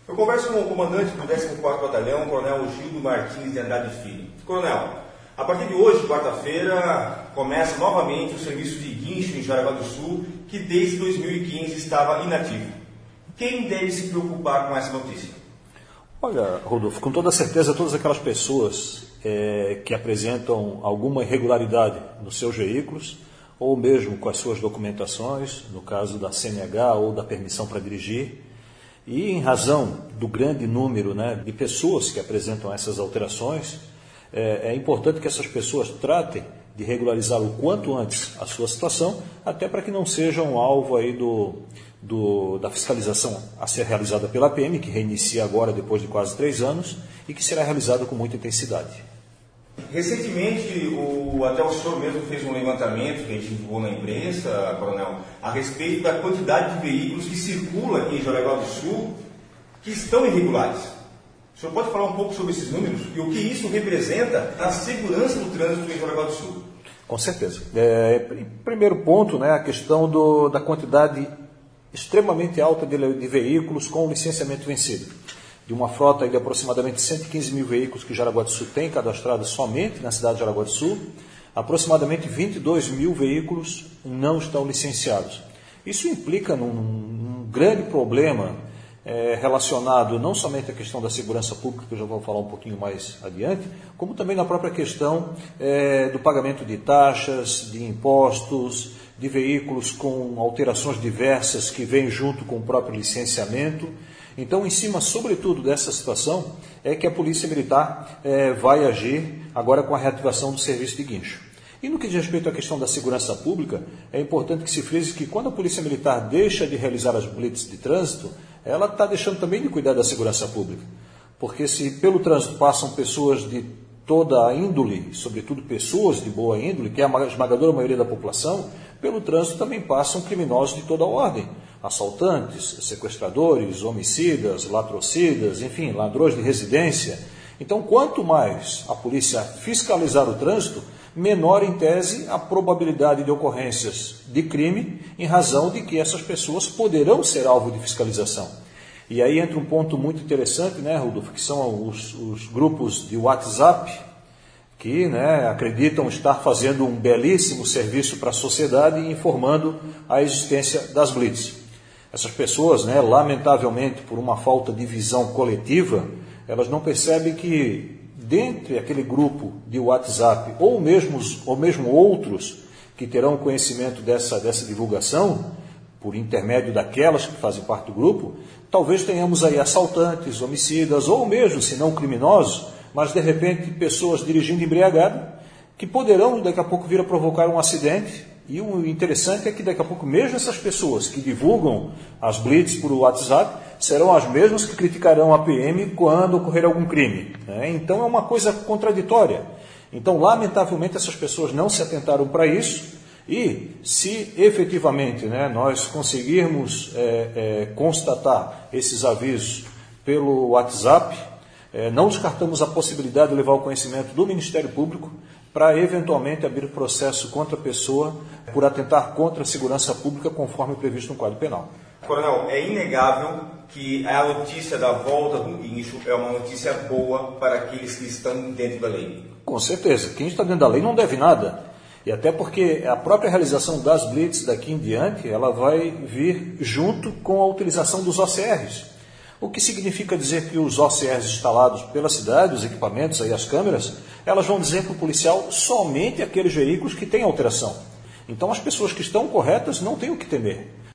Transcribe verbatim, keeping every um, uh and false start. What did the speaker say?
Eu converso com o comandante do décimo quarto Batalhão, o Coronel Gildo Martins de Andrade Filho. Coronel, a partir de hoje, quarta-feira, começa novamente o serviço de guincho em Jaraguá do Sul, que desde dois mil e quinze estava inativo. Quem deve se preocupar com essa notícia? Olha, Rodolfo, com toda certeza, todas aquelas pessoas é, que apresentam alguma irregularidade nos seus veículos, ou mesmo com as suas documentações, no caso da C N H ou da permissão para dirigir, e em razão do grande número, né, de pessoas que apresentam essas alterações, é, é importante que essas pessoas tratem de regularizar o quanto antes a sua situação, até para que não sejam alvo aí do, do, da fiscalização a ser realizada pela P M, que reinicia agora depois de quase três anos, e que será realizada com muita intensidade. Recentemente, o, até o senhor mesmo fez um levantamento que a gente divulgou na imprensa, Coronel, a respeito da quantidade de veículos que circulam aqui em Jaraguá do Sul que estão irregulares. O senhor pode falar um pouco sobre esses números e o que isso representa na segurança do trânsito em Jaraguá do Sul? Com certeza. É, primeiro ponto, né, a questão do, da quantidade extremamente alta de, de veículos com licenciamento vencido. De uma frota de aproximadamente cento e quinze mil veículos que Jaraguá do Sul tem cadastrados somente na cidade de Jaraguá do Sul, aproximadamente vinte e dois mil veículos não estão licenciados. Isso implica num, num grande problema é, relacionado não somente à questão da segurança pública, que eu já vou falar um pouquinho mais adiante, como também na própria questão é, do pagamento de taxas, de impostos, de veículos com alterações diversas que vêm junto com o próprio licenciamento. Então, em cima, sobretudo, dessa situação, é que a Polícia Militar é, vai agir agora com a reativação do serviço de guincho. E no que diz respeito à questão da segurança pública, é importante que se frise que quando a Polícia Militar deixa de realizar as blitz de trânsito, ela está deixando também de cuidar da segurança pública. Porque se pelo trânsito passam pessoas de toda a índole, sobretudo pessoas de boa índole, que é a esmagadora maioria da população, pelo trânsito também passam criminosos de toda a ordem. Assaltantes, sequestradores, homicidas, latrocidas, enfim, ladrões de residência. Então, quanto mais a polícia fiscalizar o trânsito, menor em tese a probabilidade de ocorrências de crime, em razão de que essas pessoas poderão ser alvo de fiscalização. E aí entra um ponto muito interessante, né, Rodolfo, que são os, os grupos de WhatsApp, que né, acreditam estar fazendo um belíssimo serviço para a sociedade e informando a existência das blitz. Essas pessoas, né, lamentavelmente, por uma falta de visão coletiva, elas não percebem que, dentre aquele grupo de WhatsApp, ou mesmo, ou mesmo outros que terão conhecimento dessa, dessa divulgação, por intermédio daquelas que fazem parte do grupo, talvez tenhamos aí assaltantes, homicidas, ou mesmo, se não criminosos, mas de repente pessoas dirigindo embriagado, que poderão daqui a pouco vir a provocar um acidente. E o interessante é que daqui a pouco mesmo essas pessoas que divulgam as blitz por WhatsApp serão as mesmas que criticarão a P M quando ocorrer algum crime. Né? Então é uma coisa contraditória. Então, lamentavelmente, essas pessoas não se atentaram para isso e se efetivamente né, nós conseguirmos é, é, constatar esses avisos pelo WhatsApp, é, não descartamos a possibilidade de levar o conhecimento do Ministério Público para eventualmente abrir processo contra a pessoa por atentar contra a segurança pública conforme previsto no Código Penal. Coronel, é inegável que a notícia da volta do guincho é uma notícia boa para aqueles que estão dentro da lei. Com certeza, quem está dentro da lei não deve nada. E até porque a própria realização das blitz daqui em diante, ela vai vir junto com a utilização dos O C Rs. O que significa dizer que os O C Rs instalados pela cidade, os equipamentos, aí as câmeras, elas vão dizer para o policial somente aqueles veículos que têm alteração. Então as pessoas que estão corretas não têm o que temer.